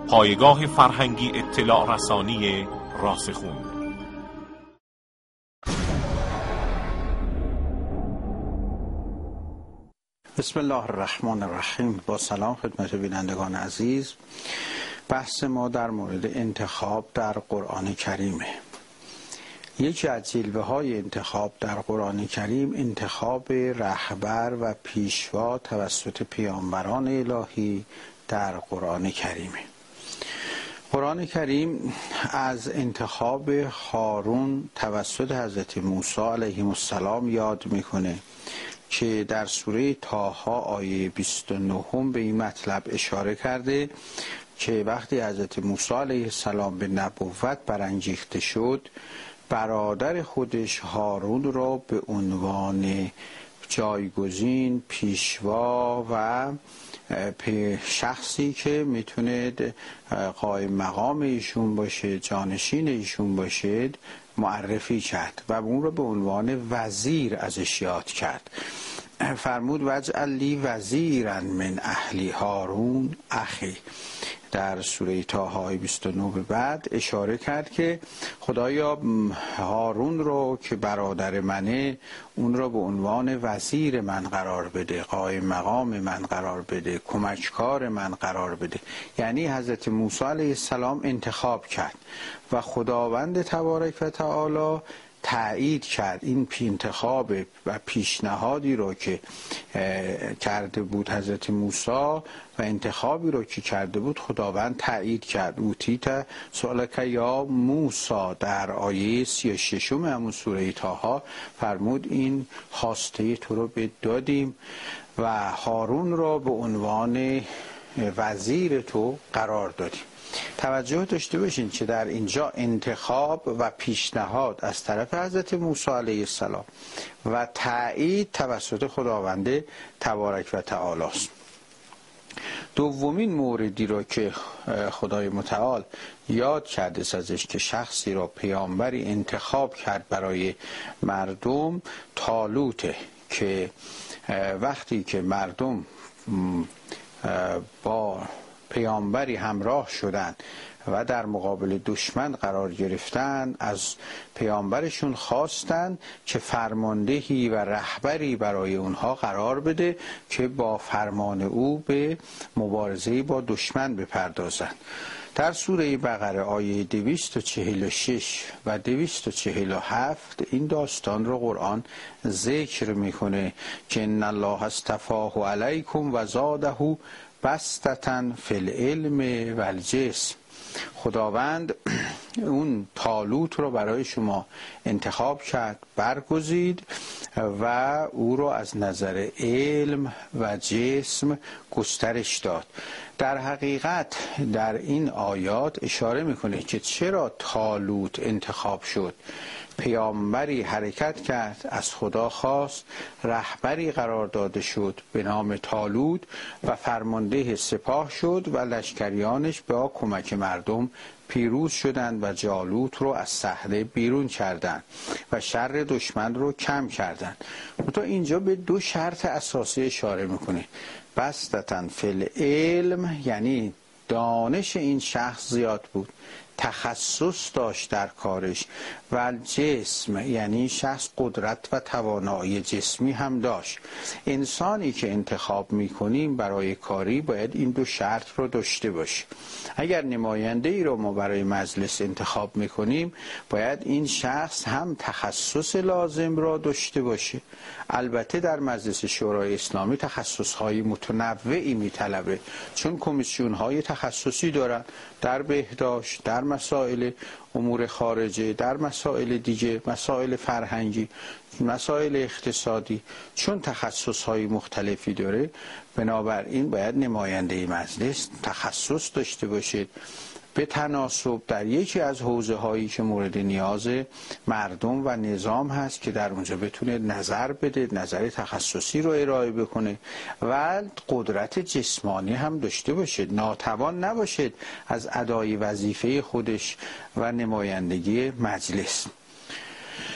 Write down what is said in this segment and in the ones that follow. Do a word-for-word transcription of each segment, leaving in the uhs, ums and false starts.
پایگاه فرهنگی اطلاع رسانی راسخون. بسم الله الرحمن الرحیم. با سلام خدمت بینندگان عزیز. بحث ما در مورد انتخاب در قرآن کریمه. یکی از جلوه های انتخاب در قرآن کریم انتخاب رهبر و پیشوا توسط پیامبران الهی در قرآن کریمه. قرآن کریم از انتخاب هارون توسط حضرت موسی علیه السلام یاد میکنه که در سوره طه آیه بیست و نه به این مطلب اشاره کرده که وقتی حضرت موسی علیه السلام به نبوت برانگیخته شد، برادر خودش هارون را به عنوان جایگزین، پیشوا و شخصی که میتونه قائم مقام ایشون باشه، جانشین ایشون باشه، معرفی کرد و اون رو به عنوان وزیر ازش یاد کرد. فرمود واجعل لی وزیرا من اهلی هارون اخی. در سوره طه بیست و نه به بعد اشاره کرد که خدایا هارون رو که برادر منه اون رو به عنوان وزیر من قرار بده، قائم مقام من قرار بده، کمککار من قرار بده. یعنی حضرت موسی علیه السلام انتخاب کرد و خداوند تبارک و تعالی تایید کرد این انتخاب و پیشنهادی رو که کرده بود حضرت موسی و انتخابی رو که کرده بود خداوند تایید کرد. اوتیت سؤالک یا موسی در آیه سی و شش همون سوره طه فرمود این خواسته تو رو به دادیم و هارون رو به عنوان وزیر تو قرار دادیم. توجه داشته باشین که در اینجا انتخاب و پیشنهاد از طرف حضرت موسی علیه السلام و تایید توسط خداوند تبارک و تعالی است. دومین موردی رو که خدای متعال یاد کرده ازش که شخصی را پیامبری انتخاب کرد برای مردم، طالوته که وقتی که مردم با پیامبری همراه شدند و در مقابل دشمن قرار گرفتن، از پیامبرشون خواستن که فرماندهی و رهبری برای اونها قرار بده که با فرمان او به مبارزه با دشمن بپردازند. در سوره بقره آیه دویست و چهل و شش و دویست و چهل و هفت این داستان رو قرآن ذکر میکنه که ان الله اصطفاه علیکم و زاده بسطة فی العلم و الجسم. خداوند اون طالوت رو برای شما انتخاب کرد، برگزید و او رو از نظر علم و جسم گسترش داد. در حقیقت در این آیات اشاره میکنه که چرا طالوت انتخاب شد. پیامبری حرکت کرد، از خدا خواست، رهبری قرار داده شد به نام طالوت و فرمانده سپاه شد و لشکریانش با کمک مردم پیروز شدند و جالوت رو از صحنه بیرون کردند و شر دشمن رو کم کردند. تو اینجا به دو شرط اساسی اشاره میکنه. بسطة فی العلم یعنی دانش این شخص زیاد بود، تخصص داشت در کارش، و جسم یعنی شخص قدرت و توانایی جسمی هم داشت. انسانی که انتخاب میکنیم برای کاری باید این دو شرط رو داشته باشه. اگر نماینده ای رو ما برای مجلس انتخاب میکنیم باید این شخص هم تخصص لازم را داشته باشه. البته در مجلس شورای اسلامی تخصصهای متنوعی میطلبه، چون کمیسیون های تخصصی دارن در بهداشت، در مسائل امور خارجه، در مسائل دیگه، مسائل فرهنگی، مسائل اقتصادی. چون تخصصهای مختلفی داره بنابراین باید نماینده مجلس تخصص داشته باشید به تناسب در یکی از حوزه هایی که مورد نیاز مردم و نظام هست که در اونجا بتونه نظر بده، نظر تخصصی رو ارائه بکنه و قدرت جسمانی هم داشته باشد، ناتوان نباشد از ادای وظیفه خودش و نمایندگی مجلس.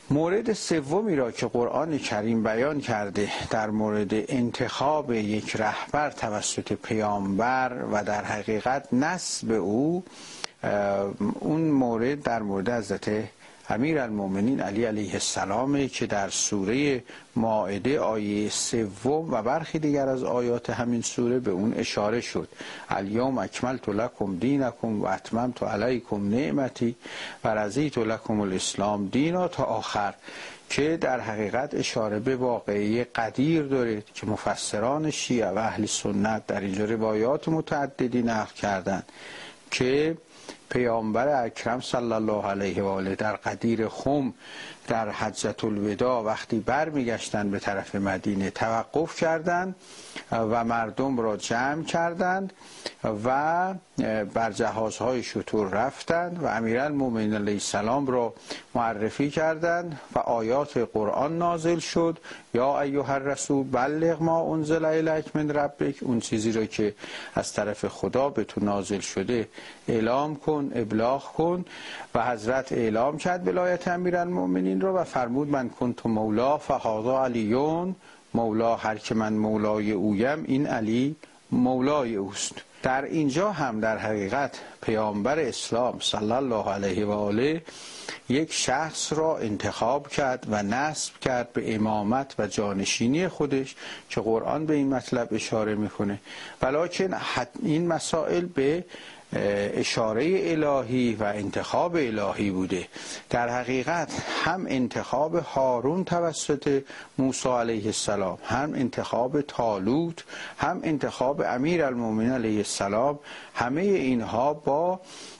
مورد سومی را که قرآن کریم بیان کرده در مورد انتخاب یک رهبر توسط پیامبر و در حقیقت نسب او، اون مورد در مورد حضرت امیرالمؤمنین علی علیه السلام که در سوره مائده آیه سوم و برخی دیگر از آیات همین سوره به اون اشاره شد. الیوم اکملت لکم دینکم و اتممت علیکم نعمتی و رضیت لکم الاسلام دینا تا آخر، که در حقیقت اشاره به واقعه قدیر داره که مفسران شیعه و اهل سنت در اینجا روایات متعددی نقل کردند که پیامبر اکرم صلی الله علیه و آله در قدیر خم در حجة الوداع وقتی برمیگشتند به طرف مدینه توقف کردند و مردم را جمع کردند و بر جهازهای شتر رفتند و امیرالمؤمنین علیه السلام را معرفی کردند و آیات قرآن نازل شد. یا ایها الرسول بلغ ما انزل الیک من ربک، اون چیزی را که از طرف خدا به تو نازل شده اعلام کن، ابلاغ کن. و حضرت اعلام کرد ولایت امیرالمؤمنین رو و فرمود من کنت مولا فهذا علیون مولا، هر که من مولای اویم این علی مولای اوست. در اینجا هم در حقیقت پیامبر اسلام صلی الله علیه و آله یک شخص را انتخاب کرد و نسب کرد به امامت و جانشینی خودش که قرآن به این مطلب اشاره میکنه، ولکن این مسائل به اشاره الهی و انتخاب الهی بوده. در حقیقت هم انتخاب هارون توسط موسی علیه السلام، هم انتخاب طالوت، هم انتخاب امیرالمؤمنین علیه السلام، همه اینها با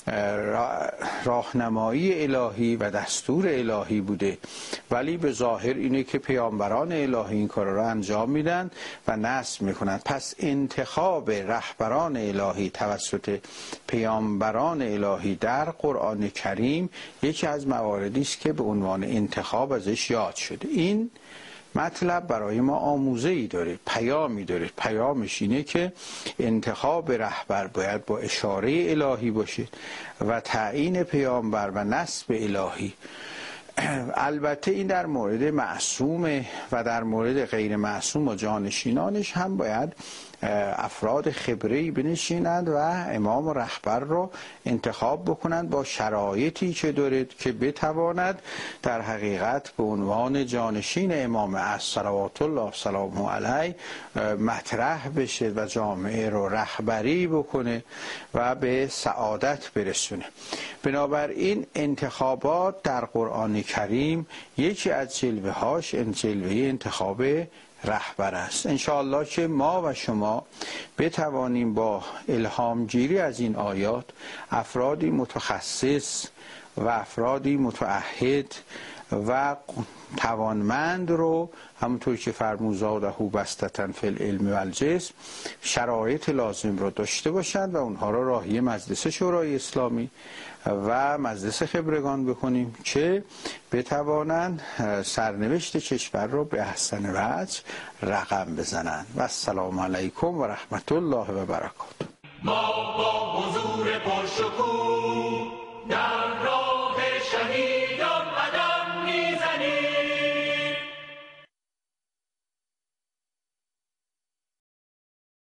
راهنمایی الهی و دستور الهی بوده، ولی به ظاهر اینه که پیامبران الهی این کار را انجام میدن و نسب میکنن. پس انتخاب رهبران الهی توسط پیامبران الهی در قرآن کریم یکی از مواردی است که به عنوان انتخاب ازش یاد شده. این مطلب برای ما آموزه‌ای داره، پیامی داره. پیامش اینه که انتخاب رهبر باید با اشاره الهی باشه و تعیین پیامبر و نسب الهی. البته این در مورد معصوم و در مورد غیر معصوم و جانشینانش هم باید افراد خبره‌ای بنشینند و امام و رهبر رو انتخاب بکنند با شرایطی که دارد که بتواند در حقیقت به عنوان جانشین امام عصر صلوات الله سلامه علیه مطرح بشه و جامعه رو رهبری بکنه و به سعادت برسونه. بنابراین انتخابات در قرآن کریم یکی از جلوه هاش جلوه انتخاب رهبر است. انشاءالله که ما و شما بتوانیم با الهام گیری از این آیات افرادی متخصص و افرادی متعهد و توانمند رو، همونطور که فرمود زاده بسطة فی العلم و الجسم، شرایط لازم رو داشته باشند و اونها را راهی مجلس شورای اسلامی و مجلس خبرگان بکنیم که بتوانند سرنوشت کشور رو به احسن وجه رقم بزنند. و السلام علیکم و رحمت الله و برکاته. ما با حضور پرشکوه